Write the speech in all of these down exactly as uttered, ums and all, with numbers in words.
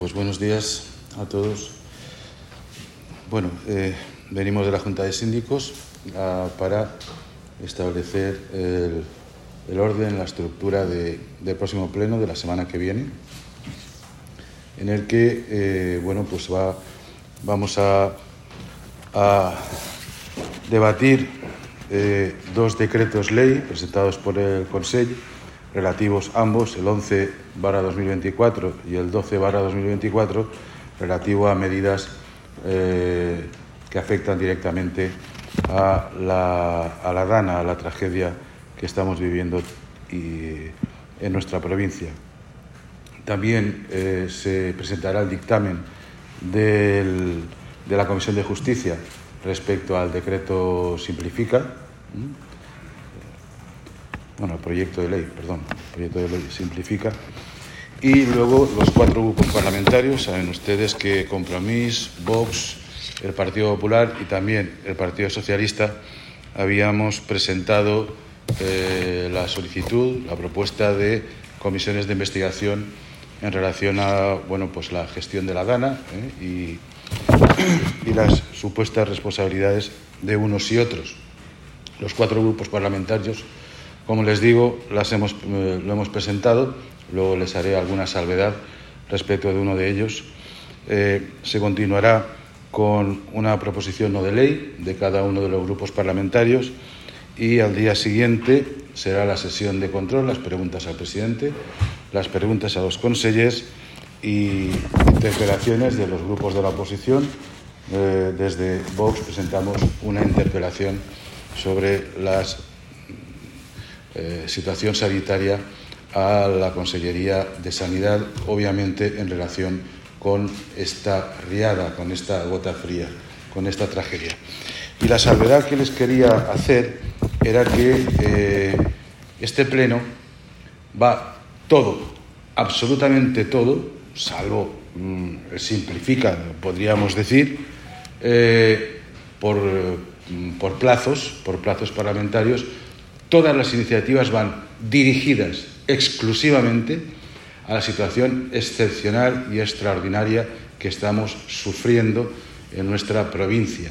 Pues buenos días a todos. Bueno, eh, venimos de la Junta de Síndicos a, para establecer el, el orden, la estructura de, del próximo pleno de la semana que viene, en el que, eh, bueno, pues va, vamos a, a debatir eh, dos decretos ley presentados por el Consejo, relativos ambos, el once barra dos mil veinticuatro y el doce barra dos mil veinticuatro, relativo a medidas eh, que afectan directamente a la, a la Dana, a la tragedia que estamos viviendo y, en nuestra provincia. También eh, se presentará el dictamen del, de la Comisión de Justicia respecto al decreto Simplifica. ¿Mm? Bueno, el proyecto de ley, perdón, el proyecto de ley Simplifica. Y luego los cuatro grupos parlamentarios, saben ustedes que Compromís, Vox, el Partido Popular y también el Partido Socialista habíamos presentado eh, la solicitud, la propuesta de comisiones de investigación en relación a, bueno, pues la gestión de la Dana eh, y, y las supuestas responsabilidades de unos y otros. Los cuatro grupos parlamentarios, como les digo, las hemos, eh, lo hemos presentado, luego les haré alguna salvedad respecto de uno de ellos. Eh, se continuará con una proposición no de ley de cada uno de los grupos parlamentarios y al día siguiente será la sesión de control, las preguntas al presidente, las preguntas a los consellers y interpelaciones de los grupos de la oposición. Eh, desde Vox presentamos una interpelación sobre las Eh, situación sanitaria a la Consellería de Sanidad, obviamente en relación con esta riada, con esta gota fría, con esta tragedia. Y la salvedad que les quería hacer era que eh, este pleno va todo, absolutamente todo, salvo mmm, simplifica, podríamos decir, eh, por, por plazos, por plazos parlamentarios. Todas las iniciativas van dirigidas exclusivamente a la situación excepcional y extraordinaria que estamos sufriendo en nuestra provincia.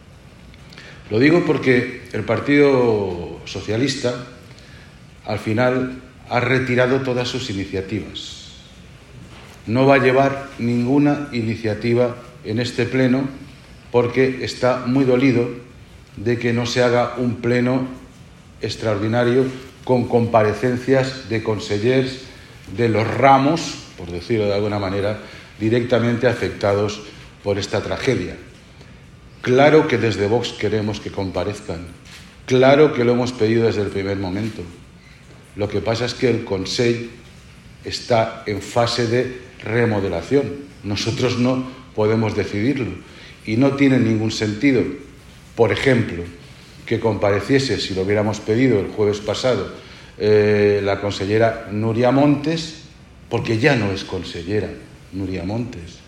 Lo digo porque el Partido Socialista al final ha retirado todas sus iniciativas. No va a llevar ninguna iniciativa en este pleno porque está muy dolido de que no se haga un pleno extraordinario con comparecencias de consellers de los ramos, por decirlo de alguna manera, directamente afectados por esta tragedia. Claro que desde Vox queremos que comparezcan, claro que lo hemos pedido desde el primer momento. Lo que pasa es que el Consejo está en fase de remodelación. Nosotros no podemos decidirlo y no tiene ningún sentido, por ejemplo, que compareciese, si lo hubiéramos pedido el jueves pasado, eh, la consellera Nuria Montes, porque ya no es consellera Nuria Montes.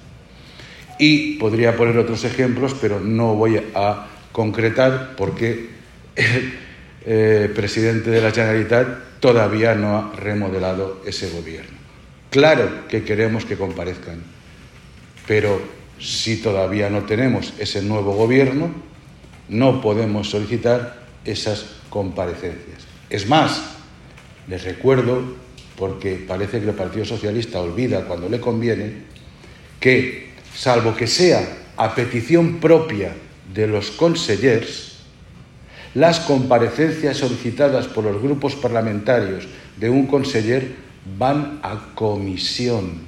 Y podría poner otros ejemplos, pero no voy a concretar porque el eh, presidente de la Generalitat todavía no ha remodelado ese gobierno. Claro que queremos que comparezcan, pero si todavía no tenemos ese nuevo gobierno, no podemos solicitar esas comparecencias. Es más, les recuerdo, porque parece que el Partido Socialista olvida cuando le conviene, que, salvo que sea a petición propia de los consellers, las comparecencias solicitadas por los grupos parlamentarios de un conseller van a comisión,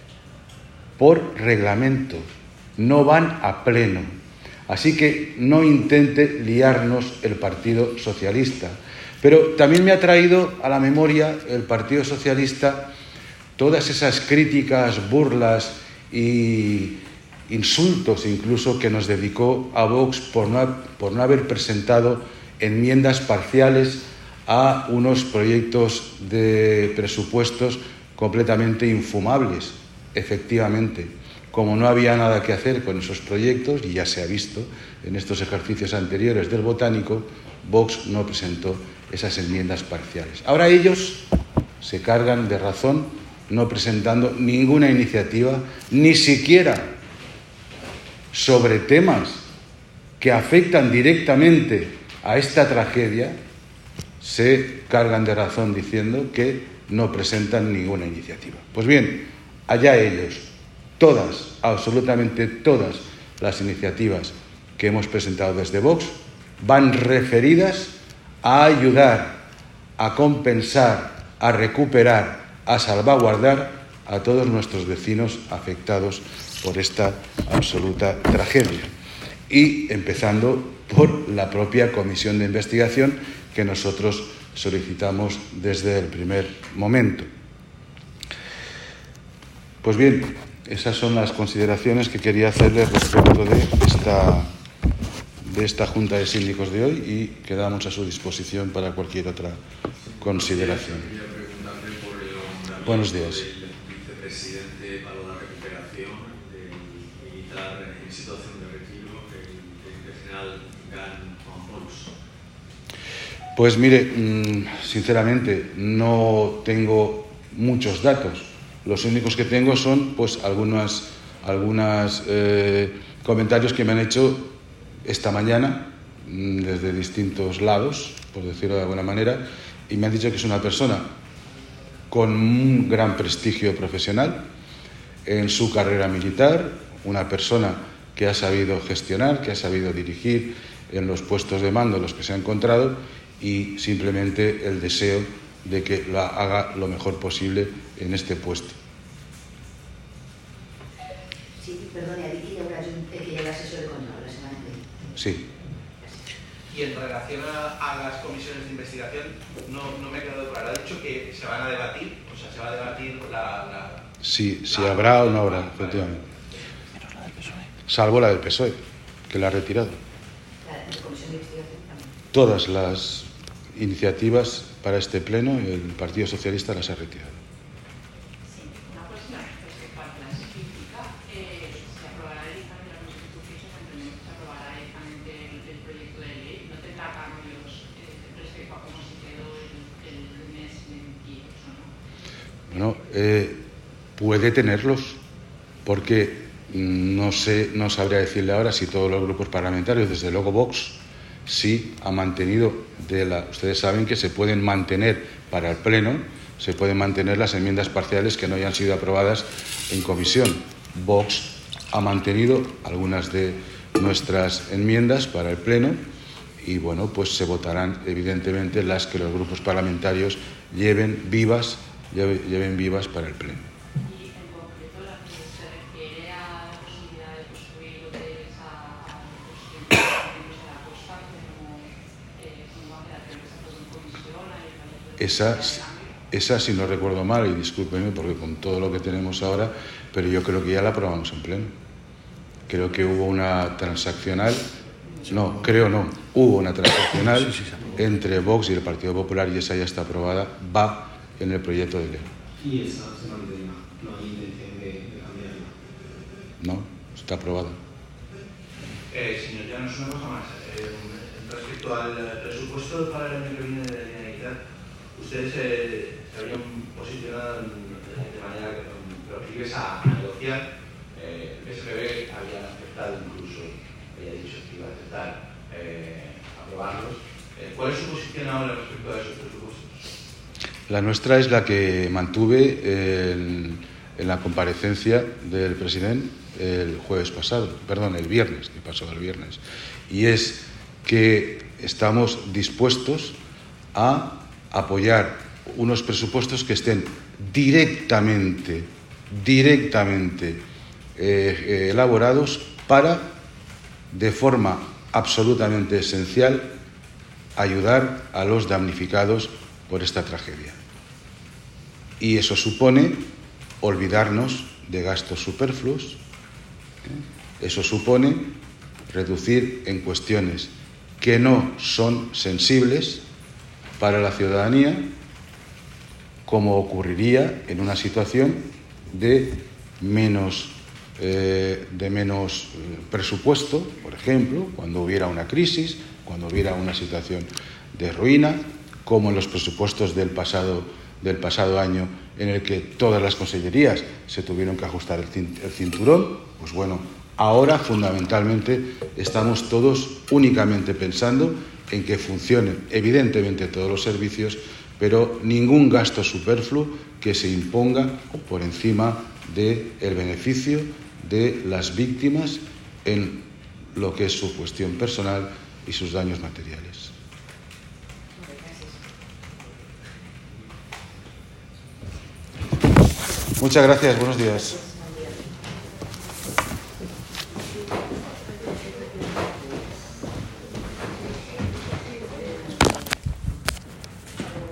por reglamento, no van a pleno. Así que no intente liarnos el Partido Socialista. Pero también me ha traído a la memoria el Partido Socialista todas esas críticas, burlas y insultos incluso que nos dedicó a Vox por no, por no haber presentado enmiendas parciales a unos proyectos de presupuestos completamente infumables, efectivamente. Como no había nada que hacer con esos proyectos, y ya se ha visto en estos ejercicios anteriores del Botánico, Vox no presentó esas enmiendas parciales. Ahora ellos se cargan de razón no presentando ninguna iniciativa, ni siquiera sobre temas que afectan directamente a esta tragedia, se cargan de razón diciendo que no presentan ninguna iniciativa. Pues bien, allá ellos. Todas, absolutamente todas las iniciativas que hemos presentado desde Vox van referidas a ayudar, a compensar, a recuperar, a salvaguardar a todos nuestros vecinos afectados por esta absoluta tragedia. Y empezando por la propia comisión de investigación que nosotros solicitamos desde el primer momento. Pues bien, esas son las consideraciones que quería hacerles respecto de esta, de esta Junta de Síndicos de hoy y quedamos a su disposición para cualquier otra consideración. Buenos días. El vicepresidente para la recuperación del militar en situación de retiro, el general Gan Juan Pons. Pues mire, sinceramente no tengo muchos datos. Los únicos que tengo son pues algunas, algunas eh, comentarios que me han hecho esta mañana desde distintos lados, por decirlo de alguna manera, y me han dicho que es una persona con un gran prestigio profesional en su carrera militar, una persona que ha sabido gestionar, que ha sabido dirigir en los puestos de mando en los que se ha encontrado y simplemente el deseo de que la haga lo mejor posible en este puesto. Sí, perdone, ha dicho que llega el asesor de control la semana que viene. Sí. Y en relación a, a las comisiones de investigación, no, no me ha quedado claro. Ha dicho que se van a debatir, o sea, se va a debatir la... la sí, si la, habrá o no habrá, efectivamente. Salvo la del P S O E, que la ha retirado. La, la comisión de investigación también. Todas las iniciativas para este pleno, el Partido Socialista las ha retirado. Sí, una cuestión respecto a la clasifica, eh, se aprobará directamente la Constitución, entendemos que se aprobará directamente el, el proyecto de ley, no tendrá cambios eh, respecto a cómo se quedó el, el lunes veintiocho, ¿no? Bueno, eh, puede tenerlos, porque no sé, no sabría decirle ahora si todos los grupos parlamentarios, desde luego Vox, sí ha mantenido, de la, ustedes saben que se pueden mantener para el Pleno, se pueden mantener las enmiendas parciales que no hayan sido aprobadas en comisión. Vox ha mantenido algunas de nuestras enmiendas para el Pleno y, bueno, pues se votarán evidentemente las que los grupos parlamentarios lleven vivas, lleven, lleven vivas para el Pleno. Y en concreto la que se refiere a la posibilidad de construir hoteles a, a los cientos de la costa, como eh, cómo va a quedar, creo que se aprobó en comisión, hay Esas, esa, si no recuerdo mal, y discúlpenme porque con todo lo que tenemos ahora, pero yo creo que ya la aprobamos en pleno. Creo que hubo una transaccional, no, creo no, hubo una transaccional sí, sí, sí, entre Vox y el Partido Popular y esa ya está aprobada, va en el proyecto de ley. Y esa se mantendrá, no hay intención de, de cambiarla. No, está aprobada. Eh, señor Llanos, una cosa más. Eh, respecto al presupuesto para el año que viene de la Generalitat, ustedes eh, se habían posicionado de manera proclives a, a negociar. Eh, el P S P B había aceptado incluso, había dicho que iba a aceptar eh, aprobarlos. Eh, ¿Cuál es su posición ahora respecto a esos presupuestos? La nuestra es la que mantuve en, en la comparecencia del presidente el jueves pasado, perdón, el viernes, que pasó el viernes, y es que estamos dispuestos a apoyar unos presupuestos que estén directamente, directamente eh, eh, elaborados para, de forma absolutamente esencial, ayudar a los damnificados por esta tragedia. Y eso supone olvidarnos de gastos superfluos, ¿eh? Eso supone reducir en cuestiones que no son sensibles para la ciudadanía, como ocurriría en una situación de menos, eh, de menos presupuesto, por ejemplo, cuando hubiera una crisis, cuando hubiera una situación de ruina, como en los presupuestos del pasado del pasado año en el que todas las consellerías se tuvieron que ajustar el cinturón, pues bueno, ahora fundamentalmente estamos todos únicamente pensando en que funcionen evidentemente todos los servicios, pero ningún gasto superfluo que se imponga por encima del beneficio de las víctimas en lo que es su cuestión personal y sus daños materiales. Muchas gracias, buenos días.